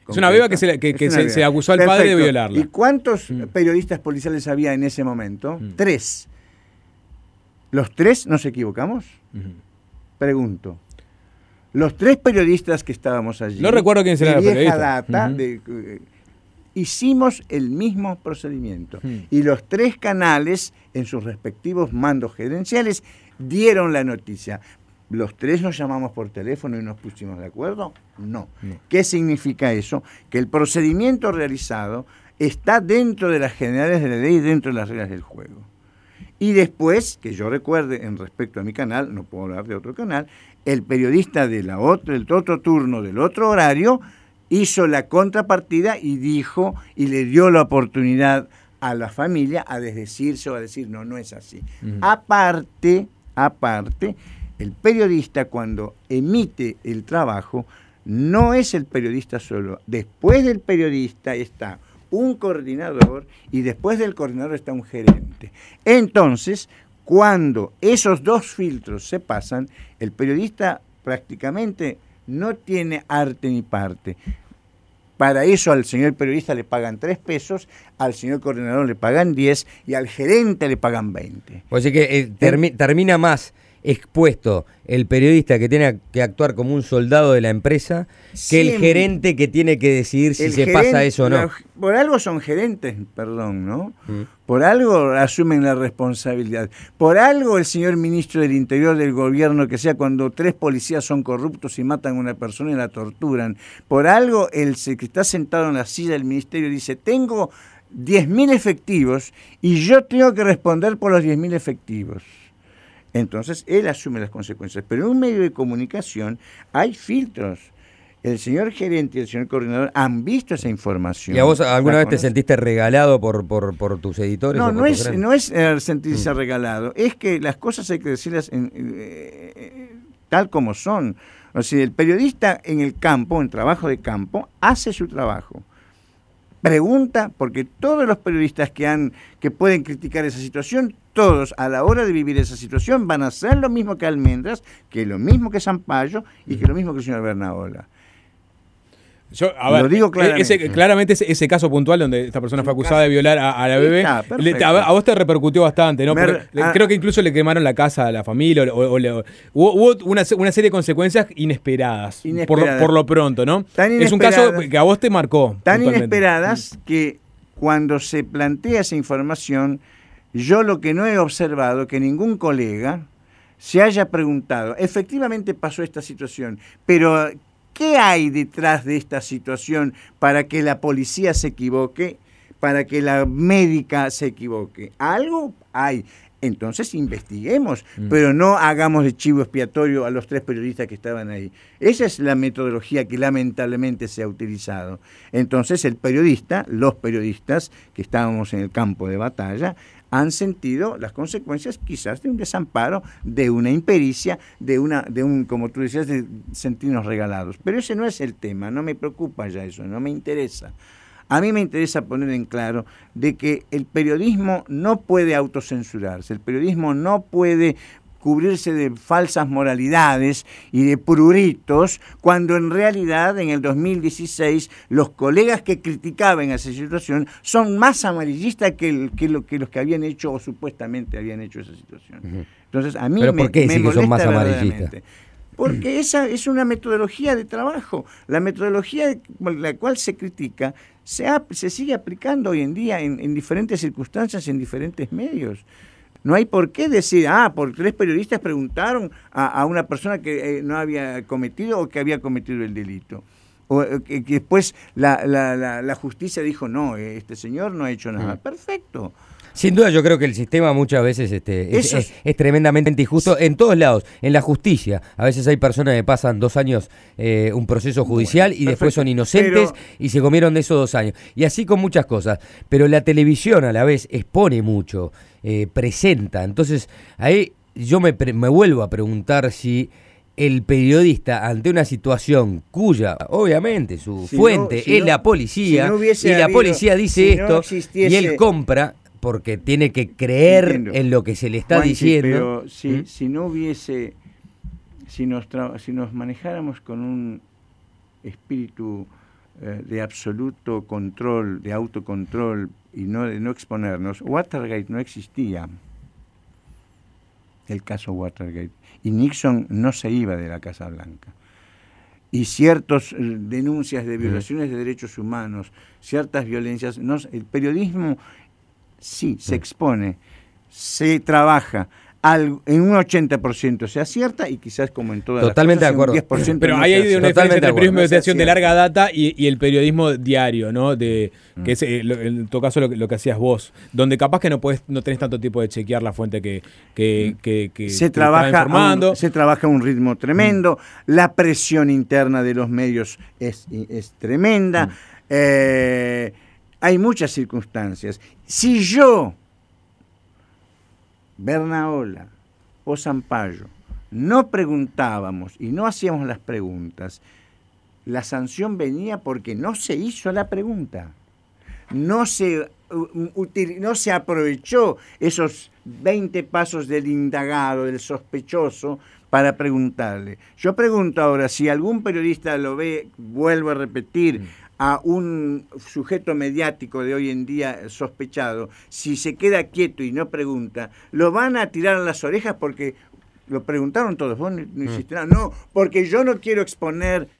Es una beba que se acusó al padre de violarla. ¿Y cuántos periodistas policiales había en ese momento? 3. ¿Los 3 nos equivocamos? Pregunto. Los 3 periodistas que estábamos allí, no recuerdo quién será el periodista. Data, hicimos el mismo procedimiento. Y los 3 canales, en sus respectivos mandos gerenciales, dieron la noticia. ¿Los 3 nos llamamos por teléfono y nos pusimos de acuerdo? No. ¿Qué significa eso? Que el procedimiento realizado está dentro de las generales de la ley y dentro de las reglas del juego. Y después, que yo recuerde en respecto a mi canal, no puedo hablar de otro canal, el periodista del otro turno, del otro horario, hizo la contrapartida y dijo, y le dio la oportunidad a la familia a desdecirse o a decir, no es así. Aparte, el periodista cuando emite el trabajo, no es el periodista solo. Después del periodista está un coordinador y después del coordinador está un gerente. Entonces, cuando esos 2 filtros se pasan, el periodista prácticamente no tiene arte ni parte. Para eso al señor periodista le pagan 3 pesos, al señor coordinador le pagan 10 y al gerente le pagan 20. O sea que termina más expuesto el periodista que tiene que actuar como un soldado de la empresa que el gerente que tiene que decidir si se pasa eso o no. Por algo son gerentes, perdón, ¿no? Por algo asumen la responsabilidad. Por algo el señor ministro del Interior del gobierno, que sea cuando 3 policías son corruptos y matan a una persona y la torturan. Por algo el que está sentado en la silla del ministerio dice, tengo 10.000 efectivos y yo tengo que responder por los 10.000 efectivos. Entonces, él asume las consecuencias. Pero en un medio de comunicación hay filtros. El señor gerente y el señor coordinador han visto esa información. ¿Y a vos alguna vez te sentiste regalado por tus editores? No es sentirse regalado. Es que las cosas hay que decirlas tal como son. O sea, el periodista en el campo, en trabajo de campo, hace su trabajo. Pregunta, porque todos los periodistas que pueden criticar esa situación, todos a la hora de vivir esa situación van a hacer lo mismo que Almendras, que lo mismo que Sampaio y que lo mismo que el señor Bernaola. Lo digo claramente. Ese caso puntual donde esta persona fue acusada de violar a la bebé, a vos te repercutió bastante, ¿no? Creo que incluso le quemaron la casa a la familia, hubo una serie de consecuencias inesperadas. Por lo pronto, ¿no? Es un caso que a vos te marcó. Tan inesperadas que cuando se plantea esa información, yo lo que no he observado, que ningún colega se haya preguntado, efectivamente pasó esta situación, pero ¿qué hay detrás de esta situación para que la policía se equivoque, para que la médica se equivoque? Algo hay. Entonces investiguemos, pero no hagamos de chivo expiatorio a los 3 periodistas que estaban ahí. Esa es la metodología que lamentablemente se ha utilizado. Entonces los periodistas que estábamos en el campo de batalla, han sentido las consecuencias quizás de un desamparo, de una impericia, de un, como tú decías, de sentirnos regalados. Pero ese no es el tema, no me preocupa ya eso, no me interesa. A mí me interesa poner en claro de que el periodismo no puede autocensurarse, el periodismo no puede cubrirse de falsas moralidades y de pruritos, cuando en realidad en el 2016 los colegas que criticaban esa situación son más amarillistas que los que habían hecho o supuestamente habían hecho esa situación. Entonces a mí ¿por qué decir que son más amarillistas? Porque esa es una metodología de trabajo. La metodología la cual se critica se sigue aplicando hoy en día en diferentes circunstancias, en diferentes medios. No hay por qué decir, por 3 periodistas preguntaron a una persona que no había cometido o que había cometido el delito. O que después la justicia dijo, no, este señor no ha hecho nada. Perfecto. Sin duda yo creo que el sistema muchas veces es tremendamente injusto en todos lados, en la justicia. A veces hay personas que pasan 2 años un proceso judicial y después son inocentes y se comieron de esos 2 años. Y así con muchas cosas. Pero la televisión a la vez expone mucho, presenta. Entonces ahí yo me vuelvo a preguntar si el periodista ante una situación cuya, obviamente, su fuente es la policía, la policía dice esto y él compra porque tiene que creer en lo que se le está diciendo. Pero si no hubiese, si nos manejáramos con un espíritu de absoluto control, de autocontrol y de no exponernos, Watergate no existía, el caso Watergate, y Nixon no se iba de la Casa Blanca. Y ciertas denuncias de violaciones de derechos humanos, ciertas violencias, el periodismo sí se expone, se trabaja. En un 80% se acierta y quizás como en todas totalmente las cosas, de acuerdo. un 10% pero no ahí hay una diferencia entre el periodismo de investigación de larga data y el periodismo diario, ¿no? Que es en tu caso lo que hacías vos, donde capaz que no tenés tanto tiempo de chequear la fuente que se trabaja informando. Se trabaja a un ritmo tremendo, la presión interna de los medios es tremenda, hay muchas circunstancias. Si yo, Bernaola o Sampaio, no preguntábamos y no hacíamos las preguntas, la sanción venía porque no se hizo la pregunta. No se aprovechó esos 20 pasos del indagado, del sospechoso, para preguntarle. Yo pregunto ahora, si algún periodista lo ve, vuelvo a repetir, a un sujeto mediático de hoy en día sospechado, si se queda quieto y no pregunta, lo van a tirar a las orejas porque lo preguntaron todos, vos no hiciste nada. No, porque yo no quiero exponer